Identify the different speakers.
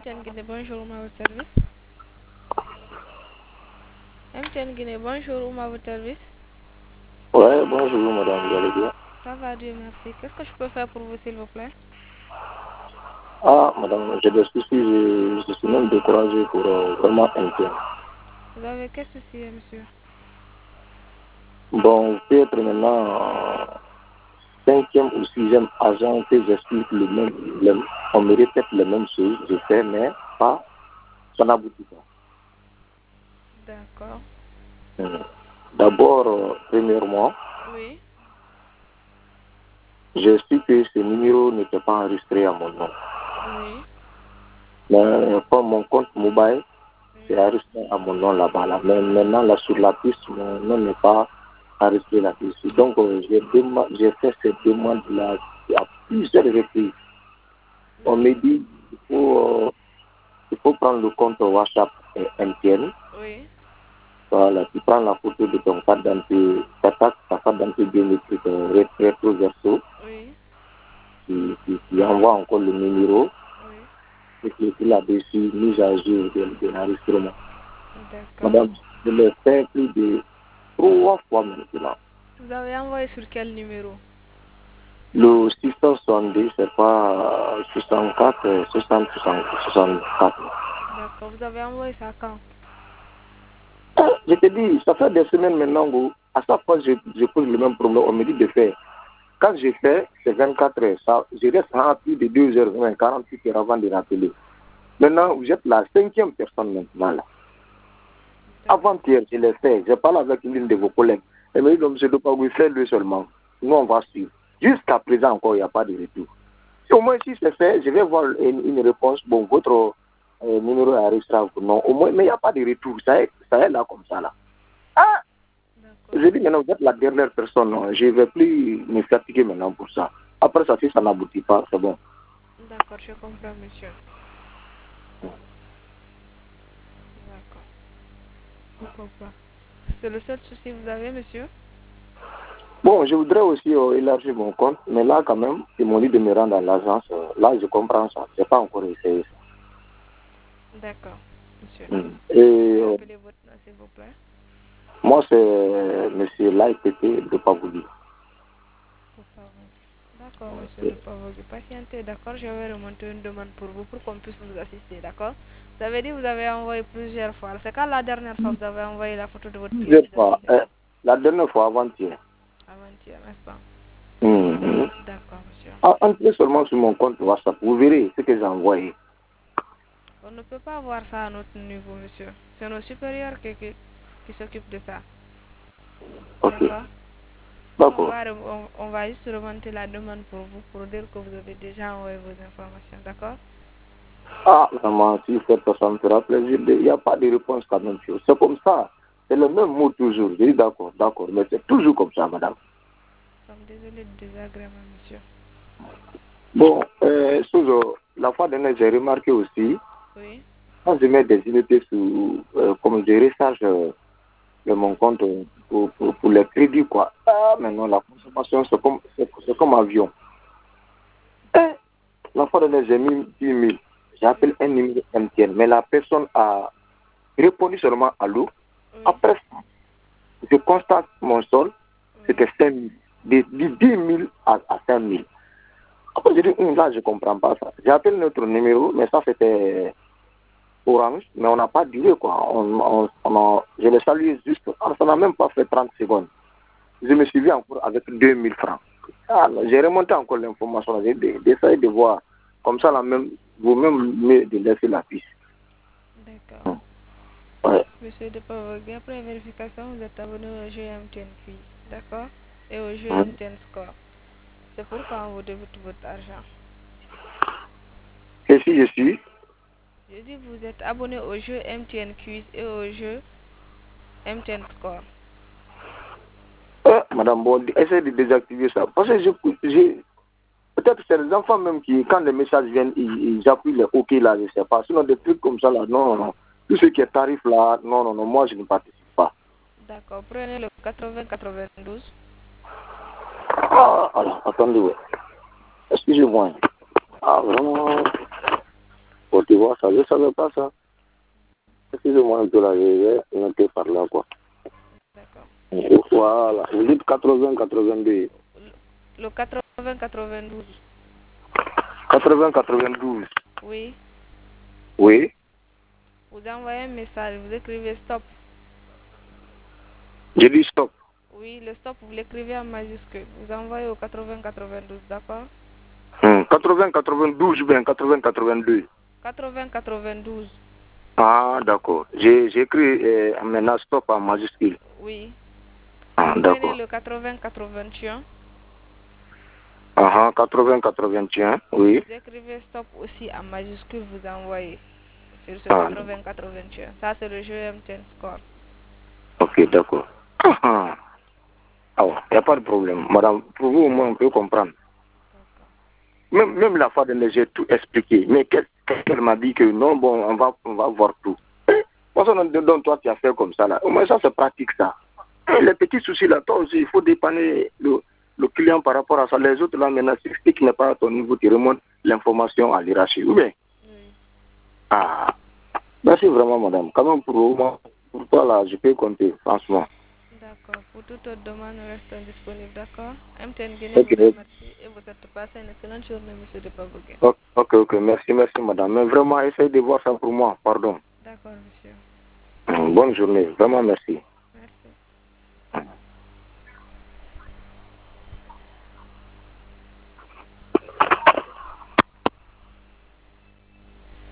Speaker 1: MTN Guinée, bonjour, à votre service. MTN Guinée, bonjour, à votre service.
Speaker 2: Ouais, bonjour madame, vous allez bien?
Speaker 1: Ça va, Dieu merci. Qu'est-ce que je peux faire pour vous, s'il vous plaît?
Speaker 2: Ah, madame, j'ai des soucis, je suis même découragé pour vraiment inquiet.
Speaker 1: Vous avez quel souci, monsieur?
Speaker 2: Bon, vous pouvez être maintenant cinquième ou sixième agent que j'explique on me répète les mêmes choses, je fais, mais pas, ça n'aboutit pas.
Speaker 1: D'accord.
Speaker 2: D'abord, premièrement,
Speaker 1: Oui.
Speaker 2: j'ai su que ce numéro n'était pas enregistré à mon nom.
Speaker 1: Oui.
Speaker 2: Mais comme mon compte mobile, c'est
Speaker 1: Oui.
Speaker 2: enregistré à mon nom là-bas. Là. Mais maintenant, là, sur la piste, mon nom n'est pas enregistré là-dessus. Donc, j'ai fait cette demande-là à plusieurs reprises. On me dit il faut prendre le compte WhatsApp MTN.
Speaker 1: Oui.
Speaker 2: Voilà, tu prends la photo de ton carte d'identité, ta carte d'identité biométrique rétro verso,
Speaker 1: Oui.
Speaker 2: tu envoies encore le numéro,
Speaker 1: Oui.
Speaker 2: et puis tu là-dessus, mise à jour de l'enregistrement.
Speaker 1: D'accord.
Speaker 2: Madame, je l'ai fait plus de 3 fois maintenant.
Speaker 1: Vous avez envoyé sur quel numéro?
Speaker 2: Le 670, c'est pas 64, 60, 64.
Speaker 1: D'accord. Vous avez envoyé ça quand?
Speaker 2: Je te dis, ça fait des semaines maintenant où, à chaque fois, je pose le même problème. On me dit de faire. Quand je fais, c'est 24 heures. Ça, je reste à plus de 2 heures, 48 heures avant de rappeler. Maintenant, vous êtes la cinquième personne maintenant là. Avant-hier, je l'ai fait. Je parle avec l'une de vos collègues. Elle me dit, donc, je ne dois pas vous faire lui seulement. Nous, on va suivre. Jusqu'à présent encore, il n'y a pas de retour. Si au moins si c'est fait, je vais voir une réponse. Bon, votre numéro est enregistré. Non, au moins, mais il n'y a pas de retour. Ça est là comme ça là. Ah! Je dis maintenant, vous êtes la dernière personne. Non. Je ne vais plus me fatiguer maintenant pour ça. Après ça, si ça n'aboutit pas, c'est bon.
Speaker 1: D'accord, je comprends, monsieur. D'accord. Pourquoi pas? C'est le seul souci que vous avez, monsieur?
Speaker 2: Bon, je voudrais aussi élargir mon compte, mais là, quand même, ils m'ont dit de me rendre à l'agence. Là, je comprends ça. Je n'ai pas encore essayé ça.
Speaker 1: D'accord, monsieur.
Speaker 2: Et
Speaker 1: Pouvez appeler votre nom, s'il vous plaît?
Speaker 2: moi, c'est M. Laïpété de Pabouli.
Speaker 1: D'accord, monsieur de Pavogi. Patientez, d'accord, je vais remonter une demande pour vous pour qu'on puisse vous assister, d'accord? Vous avez dit que vous avez envoyé plusieurs fois. C'est quand la dernière fois que vous avez envoyé la photo de votre pièce
Speaker 2: Plusieurs fois.
Speaker 1: d'identité?
Speaker 2: La dernière fois, avant-hier.
Speaker 1: Avant-hier, n'est-ce pas?
Speaker 2: Mhm.
Speaker 1: D'accord, monsieur.
Speaker 2: Entrez seulement sur mon compte WhatsApp. Vous verrez ce que j'ai envoyé.
Speaker 1: On ne peut pas voir ça à notre niveau, monsieur. C'est nos supérieurs qui s'occupent de ça.
Speaker 2: Ok.
Speaker 1: D'accord? Nous,
Speaker 2: D'accord.
Speaker 1: on va juste remonter la demande pour vous pour dire que vous avez déjà envoyé vos informations, d'accord?
Speaker 2: Ah, vraiment, si cette personne me fera plaisir, il n'y a pas de réponse quand même. C'est comme ça. C'est le même mot toujours. Je dis d'accord, d'accord. Mais c'est toujours comme ça, madame.
Speaker 1: Nous sommes désolés de désagrément, monsieur.
Speaker 2: Bon, toujours, la fois dernière, j'ai remarqué aussi,
Speaker 1: Oui?
Speaker 2: quand je mets des unités comme je recharge mon compte pour les crédits, quoi. Ah, maintenant, la consommation, c'est comme avion. La fois dernière, j'ai mis 10 000. J'appelle un numéro MTN, mais la personne a répondu seulement à l'eau.
Speaker 1: Oui?
Speaker 2: Après ça, je constate mon sol,
Speaker 1: Oui?
Speaker 2: c'était 5 000. De 10 000 à 5 000. Après, je dis, là, je ne comprends pas ça. J'appelle notre numéro, mais ça, c'était Orange, mais on n'a pas duré, quoi. Je l'ai salué juste, ça n'a même pas fait 30 secondes. Je me suis vu encore avec 2 000 francs. Ah, j'ai remonté encore l'information, j'ai essayé de voir. Comme ça, là, même, vous-même, mieux de laisser la piste.
Speaker 1: D'accord.
Speaker 2: Ouais.
Speaker 1: Monsieur de Pavogui, après vérification, vous êtes abonné au jeu MTN Quiz, d'accord? Et au jeu
Speaker 2: Hein?
Speaker 1: MTN Score. C'est pourquoi on vous débute votre argent.
Speaker 2: Et si je suis
Speaker 1: Je dis vous êtes abonné au jeu MTN Quiz et au jeu MTN Score.
Speaker 2: Madame, bon, essayez de désactiver ça. Parce que peut-être c'est les enfants même qui, quand les messages viennent, ils appuient les OK là, je ne sais pas. Sinon, des trucs comme ça là, non, non, non. Tout ce qui est tarif là, non, non, non, moi je ne participe pas.
Speaker 1: D'accord, prenez le 80-92.
Speaker 2: Ah, alors, attendez, ouais. Excusez-moi. Ah, vraiment. Côte d'Ivoire, ça, je ne savais pas ça. Excusez-moi un peu là, je vais noter par là, quoi.
Speaker 1: D'accord.
Speaker 2: Voilà, vous dites 80-82.
Speaker 1: Le 80-92.
Speaker 2: 80-92.
Speaker 1: Oui.
Speaker 2: Oui.
Speaker 1: Vous envoyez un message, vous écrivez stop.
Speaker 2: J'ai dit stop.
Speaker 1: Oui, le stop, vous l'écrivez en majuscule. Vous envoyez au 80-92, d'accord?
Speaker 2: 80-92 ou bien 80-82.
Speaker 1: 80-92.
Speaker 2: Ah, d'accord. J'ai écrit maintenant stop en majuscule.
Speaker 1: Oui.
Speaker 2: Ah,
Speaker 1: Vous prenez
Speaker 2: d'accord.
Speaker 1: le 80-81.
Speaker 2: Ah, 80-81, oui.
Speaker 1: Vous écrivez stop aussi en majuscule, vous envoyez sur ce
Speaker 2: Ah,
Speaker 1: 80-81. Ça, c'est le jeu MTN Score.
Speaker 2: ok, d'accord. Ah, il n'y a pas de problème. Madame, pour vous, au moins, on peut comprendre. Même la fois dernière, j'ai tout expliqué. Mais qu'elle m'a dit que non, bon, on va voir tout. Donc, toi, tu as fait comme ça, là. Au moins, ça, c'est pratique, ça. Les petits soucis, là, toi aussi, il faut dépanner le client par rapport à ça. Les autres, là, maintenant, si tu n'es pas à ton niveau, tu remontes l'information à l'hierarchie. Ou bien?
Speaker 1: Oui.
Speaker 2: Ah, merci vraiment, madame. Quand même, pour toi, là, je peux compter, franchement.
Speaker 1: D'accord. Pour toute autre demande, nous restons disponibles, d'accord? MTN Guinée vous
Speaker 2: Ok,
Speaker 1: remercie et vous souhaite passer une excellente journée, monsieur de Pavogué.
Speaker 2: ok, merci, madame. Mais vraiment, essaye de voir ça pour moi, pardon.
Speaker 1: D'accord, monsieur.
Speaker 2: Bonne journée, vraiment merci.